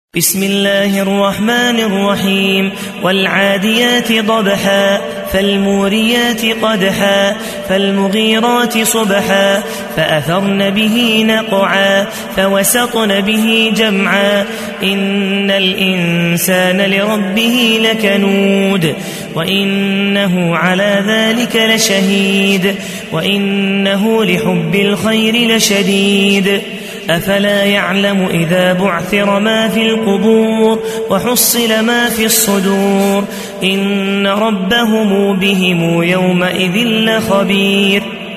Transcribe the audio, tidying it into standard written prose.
بسم الله الرحمن الرحيم والعاديات ضبحا فالموريات قدحا فالمغيرات صبحا فأثرن به نقعا فوسطن به جمعا إن الإنسان لربه لكنود وإنه على ذلك لشهيد وإنه لحب الخير لشديد أفلا يعلم إذا بعثر ما في القبور وحصل ما في الصدور إن ربهم بهم يومئذ لخبير